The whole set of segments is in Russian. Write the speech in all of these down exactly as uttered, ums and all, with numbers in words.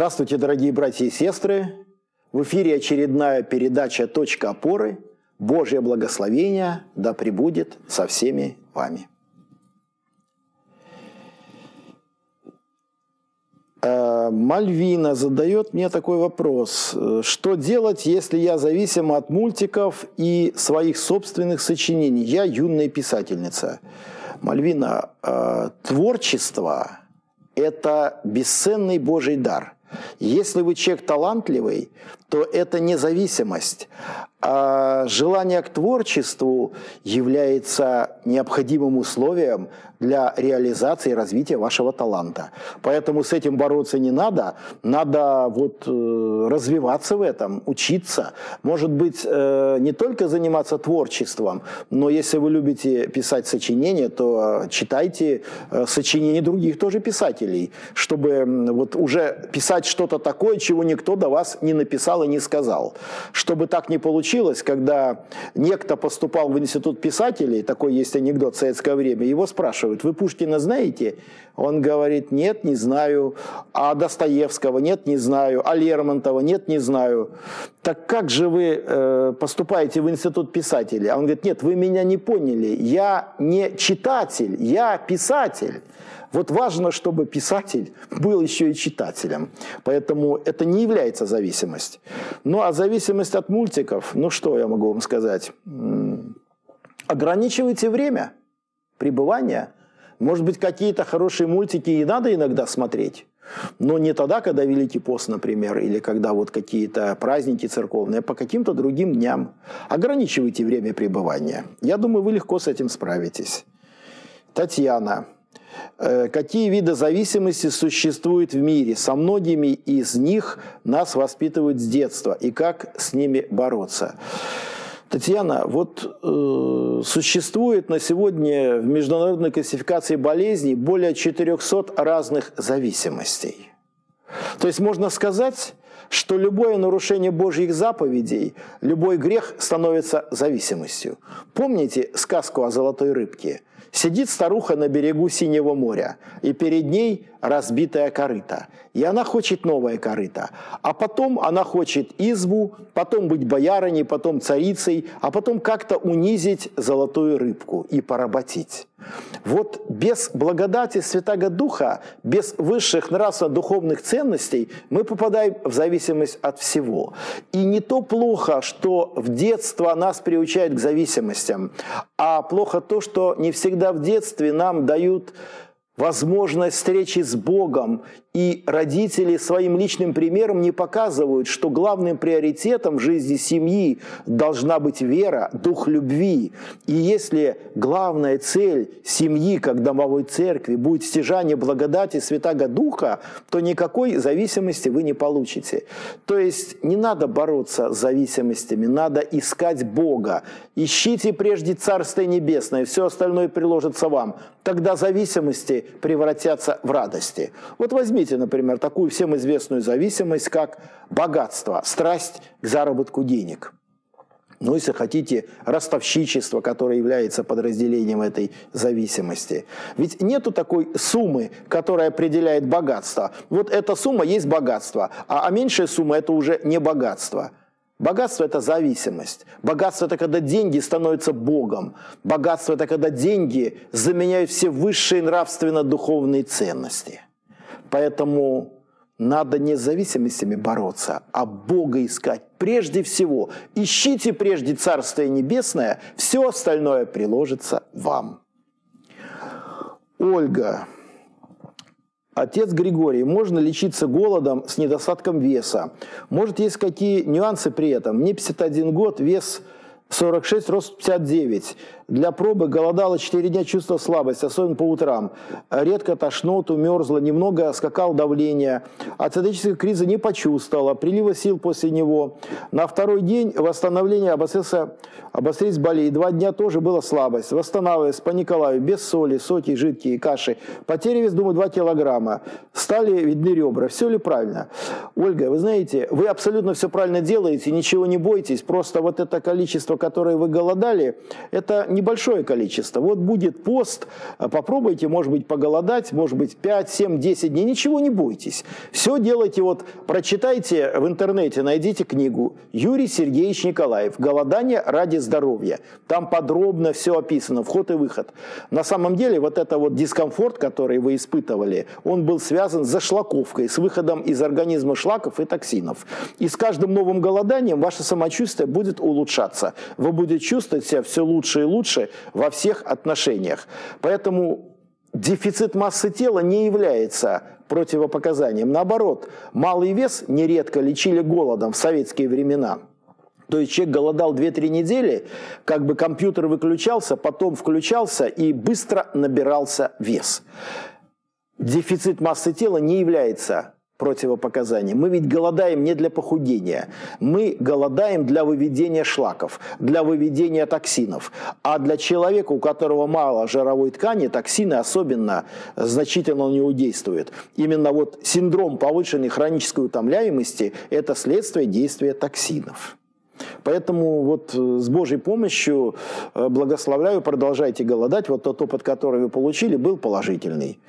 Здравствуйте, дорогие братья и сестры! В эфире очередная передача «Точка опоры». Божье благословение да пребудет со всеми вами. Мальвина задает мне такой вопрос. Что делать, если я зависима от мультиков и своих собственных сочинений? Я юная писательница. Мальвина, творчество – это бесценный Божий дар. Если вы человек талантливый, то это не зависимость, а желание к творчеству является необходимым условием для реализации и развития вашего таланта. Поэтому с этим бороться не надо, надо вот развиваться в этом, учиться. Может быть, не только заниматься творчеством, но если вы любите писать сочинения, то читайте сочинения других тоже писателей, чтобы вот уже писать что-то такое, чего никто до вас не написал и не сказал. Чтобы так не получилось, когда некто поступал в институт писателей, такой есть анекдот в советское время, его спрашивают: вы Пушкина знаете? Он говорит: нет, не знаю. А Достоевского? Нет, не знаю. А Лермонтова? Нет, не знаю. Так как же вы э, поступаете в институт писателей? А он говорит: нет, вы меня не поняли. Я не читатель, я писатель. Вот важно, чтобы писатель был еще и читателем. Поэтому это не является зависимость. Ну, а зависимость от мультиков, ну, что я могу вам сказать? Ограничивайте время пребывания. Может быть, какие-то хорошие мультики и надо иногда смотреть, но не тогда, когда Великий пост, например, или когда вот какие-то праздники церковные, а по каким-то другим дням. Ограничивайте время пребывания. Я думаю, вы легко с этим справитесь. Татьяна. Какие виды зависимости существуют в мире? Со многими из них нас воспитывают с детства. И как с ними бороться? Татьяна, вот э, существует на сегодня в международной классификации болезней более четырёхсот разных зависимостей. То есть можно сказать, что любое нарушение Божьих заповедей, любой грех становится зависимостью. Помните сказку о золотой рыбке? Сидит старуха на берегу Синего моря, и перед ней разбитая корыта. И она хочет новое корыто. А потом она хочет избу, потом быть боярыней, потом царицей, а потом как-то унизить золотую рыбку и поработить. Вот без благодати Святаго Духа, без высших нравственно-духовных ценностей мы попадаем в зависимость от всего. И не то плохо, что в детство нас приучают к зависимостям, а плохо то, что не всегда в детстве нам дают возможность встречи с Богом, и родители своим личным примером не показывают, что главным приоритетом в жизни семьи должна быть вера, дух любви. И если главная цель семьи, как домовой церкви, будет стяжание благодати Святаго Духа, то никакой зависимости вы не получите. То есть не надо бороться с зависимостями, надо искать Бога. Ищите прежде Царствие Небесное, все остальное приложится вам. Тогда зависимости превратятся в радости. Вот возьмите, например, такую всем известную зависимость, как богатство, страсть к заработку денег. Ну, если хотите, ростовщичество, которое является подразделением этой зависимости. Ведь нету такой суммы, которая определяет богатство. Вот эта сумма есть богатство, а меньшая сумма – это уже не богатство. Богатство – это зависимость. Богатство – это когда деньги становятся Богом. Богатство – это когда деньги заменяют все высшие нравственно-духовные ценности. Поэтому надо не с зависимостями бороться, а Бога искать. Прежде всего, ищите прежде Царствие Небесное, все остальное приложится вам. Ольга. Отец Григорий, можно лечиться голодом с недостатком веса? Может, есть какие нюансы при этом? Мне пятьдесят один год, вес сорок шесть, рост пятьдесят девять. Для пробы голодала четыре дня, чувствовала слабость, особенно по утрам. Редко тошноту, мерзла, немного скакало давление. От цитического криза не почувствовала, прилива сил после него. На второй день восстановление обострился, обострились боли. Два дня тоже была слабость. Восстанавливалась по Николаю, без соли, соки, жидкие, каши. Потеря вес, думаю, два килограмма. Стали видны ребра. Все ли правильно? Ольга, вы знаете, вы абсолютно все правильно делаете, ничего не бойтесь. Просто вот это количество количество, которое вы голодали, это небольшое количество. Вот будет пост, попробуйте, может быть, поголодать, может быть, пять, семь, десять дней, ничего не бойтесь. Все делайте, вот прочитайте в интернете, найдите книгу Юрий Сергеевич Николаев «Голодание ради здоровья». Там подробно все описано, вход и выход. На самом деле вот это вот дискомфорт, который вы испытывали, он был связан с зашлаковкой, с выходом из организма шлаков и токсинов. И с каждым новым голоданием ваше самочувствие будет улучшаться. Вы будете чувствовать себя все лучше и лучше во всех отношениях. Поэтому дефицит массы тела не является противопоказанием. Наоборот, малый вес нередко лечили голодом в советские времена. То есть человек голодал две-три недели, как бы компьютер выключался, потом включался и быстро набирался вес. Дефицит массы тела не является противопоказанием. Мы ведь голодаем не для похудения. Мы голодаем для выведения шлаков, для выведения токсинов. А для человека, у которого мало жировой ткани, токсины особенно значительно на него действуют. Именно вот синдром повышенной хронической утомляемости – это следствие действия токсинов. Поэтому вот с Божьей помощью благословляю, продолжайте голодать. Вот тот опыт, который вы получили, был положительный.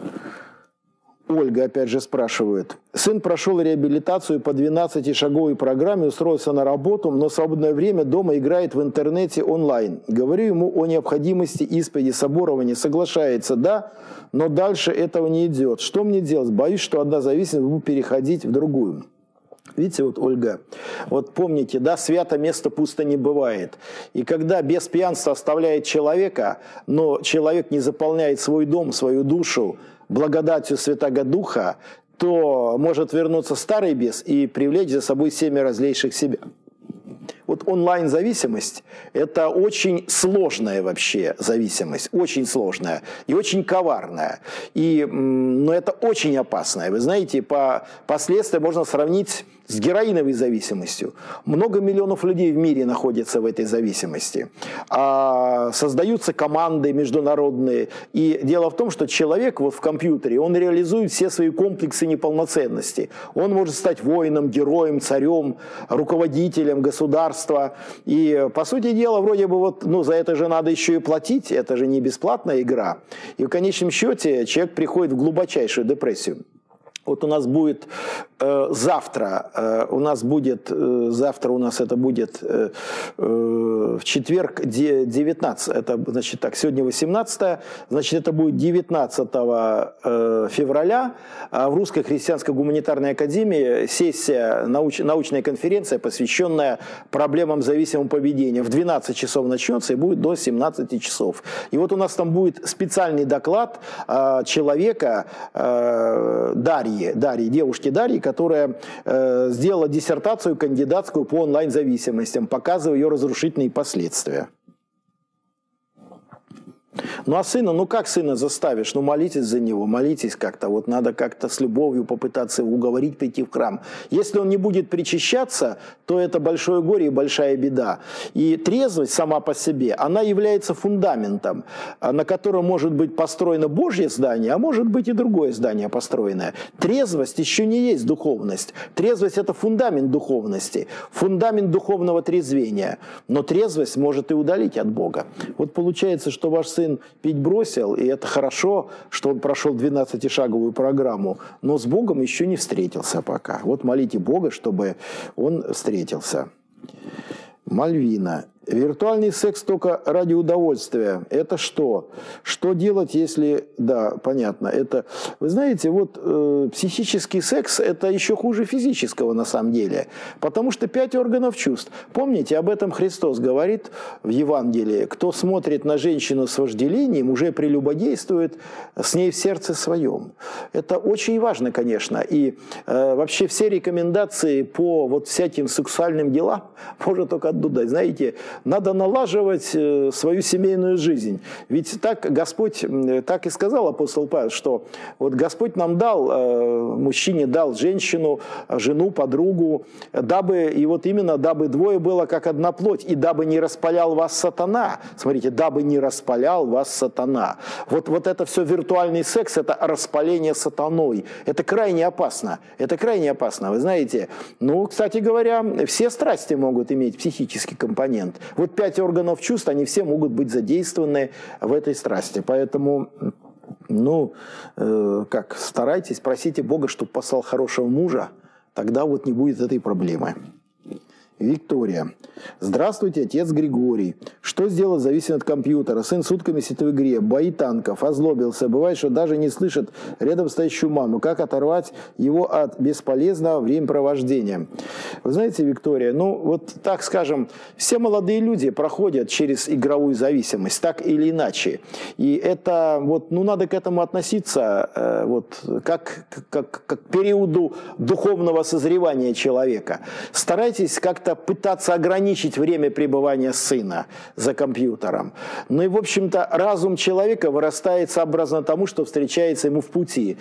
Ольга опять же спрашивает. Сын прошел реабилитацию по двенадцатишаговой программе, устроился на работу, но в свободное время дома играет в интернете онлайн. Говорю ему о необходимости исповеди соборования. Соглашается, да, но дальше этого не идет. Что мне делать? Боюсь, что одна зависимость будет переходить в другую. Видите, вот, Ольга, вот помните, да, свято место пусто не бывает. И когда без пьянства оставляет человека, но человек не заполняет свой дом, свою душу благодатью Святаго Духа, то может вернуться старый бес и привлечь за собой семя злейших себя. Вот онлайн-зависимость – это очень сложная вообще зависимость, очень сложная и очень коварная. И, но это очень опасная. Вы знаете, по последствиям можно сравнить с героиновой зависимостью. Много миллионов людей в мире находятся в этой зависимости. А создаются команды международные. И дело в том, что человек вот в компьютере, он реализует все свои комплексы неполноценности. Он может стать воином, героем, царем, руководителем государства. И, по сути дела, вроде бы вот, ну, за это же надо еще и платить. Это же не бесплатная игра. И в конечном счете человек приходит в глубочайшую депрессию. Вот у нас будет э, завтра, э, у нас будет, э, завтра у нас это будет э, э, в четверг девятнадцатого, это значит так, сегодня восемнадцатое, значит это будет девятнадцатого э, февраля в Русской христианской гуманитарной академии сессия, науч, научная конференция, посвященная проблемам зависимого поведения. В двенадцать часов начнется и будет до семнадцати часов. И вот у нас там будет специальный доклад э, человека, э, Дарьи, Дарьи, девушки Дарьи, которая э, сделала диссертацию кандидатскую по онлайн-зависимостям, показывая ее разрушительные последствия. Ну а сына, ну как сына заставишь? Ну молитесь за него, молитесь как-то. Вот надо как-то с любовью попытаться его уговорить прийти в храм. Если он не будет причащаться, то это большое горе и большая беда. И трезвость сама по себе, она является фундаментом, на котором может быть построено Божье здание, а может быть и другое здание построенное. Трезвость еще не есть духовность. Трезвость – это фундамент духовности, фундамент духовного трезвения. Но трезвость может и удалить от Бога. Вот получается, что ваш сын пить бросил, и это хорошо, что он прошел двенадцатишаговую программу, но с Богом еще не встретился пока. Вот молите Бога, чтобы он встретился. Мальвина. Виртуальный секс только ради удовольствия. Это что? Что делать, если... Да, понятно. Это, вы знаете, вот э, психический секс – это еще хуже физического на самом деле. Потому что пять органов чувств. Помните, об этом Христос говорит в Евангелии. Кто смотрит на женщину с вожделением, уже прелюбодействует с ней в сердце своем. Это очень важно, конечно. И э, вообще все рекомендации по вот всяким сексуальным делам можно только оттуда. Знаете, надо налаживать свою семейную жизнь. Ведь так Господь, так и сказал апостол Павел, что вот Господь нам дал, мужчине дал женщину, жену, подругу, дабы, и вот именно, дабы двое было как одна плоть, и дабы не распалял вас сатана. Смотрите, дабы не распалял вас сатана. Вот, вот это все виртуальный секс, это распаление сатаной. Это крайне опасно. Это крайне опасно, вы знаете. Ну, кстати говоря, все страсти могут иметь психический компонент. Вот пять органов чувств, они все могут быть задействованы в этой страсти. Поэтому, ну, э, как, старайтесь, просите Бога, чтобы послал хорошего мужа, тогда вот не будет этой проблемы. Виктория. Здравствуйте, отец Григорий. Что сделать, зависит от компьютера? Сын сутками сидит в игре, бои танков, озлобился. Бывает, что даже не слышит рядом стоящую маму. Как оторвать его от бесполезного времяпровождения? Вы знаете, Виктория, ну вот так скажем, все молодые люди проходят через игровую зависимость, так или иначе. И это вот, ну надо к этому относиться э, вот, как, как, как к периоду духовного созревания человека. Старайтесь как-то пытаться ограничить время пребывания сына за компьютером. Ну и, в общем-то, разум человека вырастает сообразно тому, что встречается ему в пути.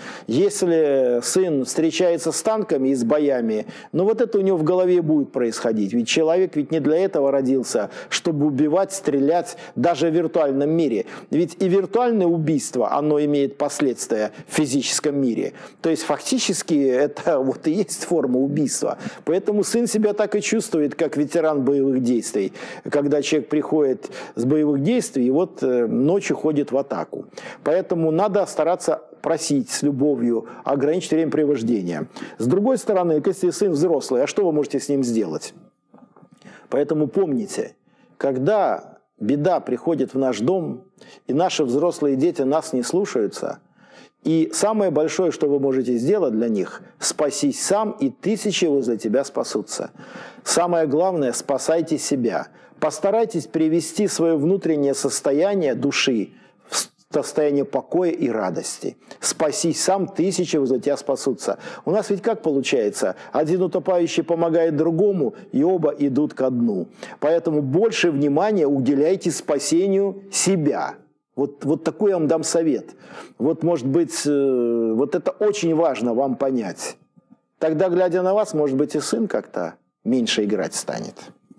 Если сын встречается с танками и с боями, ну вот это у него в голове будет происходить. Ведь человек ведь не для этого родился, чтобы убивать, стрелять даже в виртуальном мире. Ведь и виртуальное убийство, оно имеет последствия в физическом мире. То есть фактически это вот и есть форма убийства. Поэтому сын себя так и чувствует, как ветеран боевых действий, когда человек приходит с боевых действий и вот ночью ходит в атаку. Поэтому надо стараться просить с любовью ограничить времяпрепровождения. С другой стороны, если сын взрослый, а что вы можете с ним сделать? Поэтому помните, когда беда приходит в наш дом, и наши взрослые дети нас не слушаются, и самое большое, что вы можете сделать для них, спасись сам, и тысячи возле тебя спасутся. Самое главное, спасайте себя. Постарайтесь привести свое внутреннее состояние души в состояние покоя и радости. Спасись сам, тысячи возле тебя спасутся. У нас ведь как получается? Один утопающий помогает другому, и оба идут ко дну. Поэтому больше внимания уделяйте спасению себя. Вот, вот такой я вам дам совет. Вот, может быть, э, вот это очень важно вам понять. Тогда, глядя на вас, может быть, и сын как-то меньше играть станет.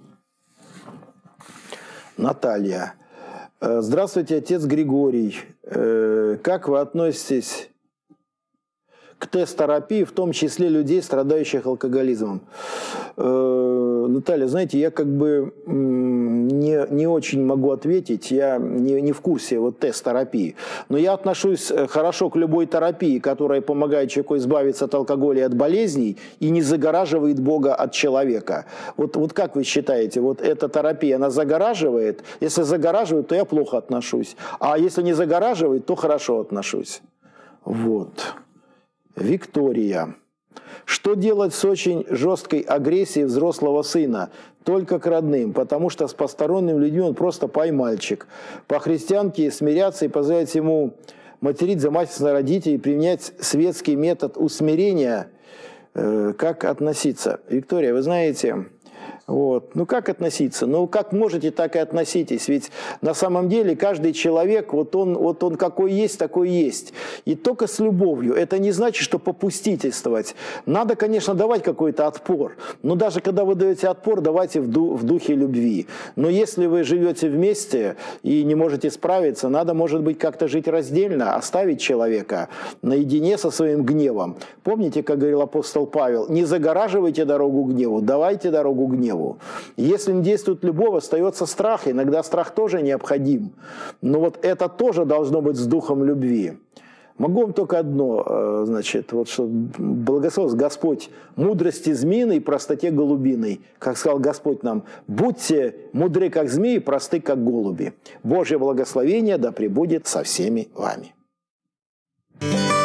Наталья. Здравствуйте, отец Григорий. Э, как вы относитесь к тест-терапии, в том числе людей, страдающих алкоголизмом? Э, Наталья, знаете, я как бы не, не очень могу ответить, я не, не в курсе вот тест-терапии, но я отношусь хорошо к любой терапии, которая помогает человеку избавиться от алкоголя и от болезней и не загораживает Бога от человека. Вот, вот как вы считаете, вот эта терапия, она загораживает? Если загораживает, то я плохо отношусь, а если не загораживает, то хорошо отношусь. Вот. Виктория. Что делать с очень жесткой агрессией взрослого сына? Только к родным, потому что с посторонними людьми он просто пай-мальчик. По-христианке смиряться и позволять ему материть, замахиваться на родителей, применять светский метод усмирения. Э, как относиться? Виктория, вы знаете... Вот. Ну как относиться? Ну как можете, так и относитесь. Ведь на самом деле каждый человек, вот он, вот он какой есть, такой есть. И только с любовью. Это не значит, что попустительствовать. Надо, конечно, давать какой-то отпор. Но даже когда вы даете отпор, давайте в, ду в духе любви. Но если вы живете вместе и не можете справиться, надо, может быть, как-то жить раздельно, оставить человека наедине со своим гневом. Помните, как говорил апостол Павел, не загораживайте дорогу гневу, давайте дорогу гневу. Если не действует любовь, остается страх. Иногда страх тоже необходим. Но вот это тоже должно быть с духом любви. Могу вам только одно, значит, вот что благословил Господь мудрости змеиной и простоте голубиной. Как сказал Господь нам, будьте мудры, как змеи, просты, как голуби. Божье благословение да пребудет со всеми вами.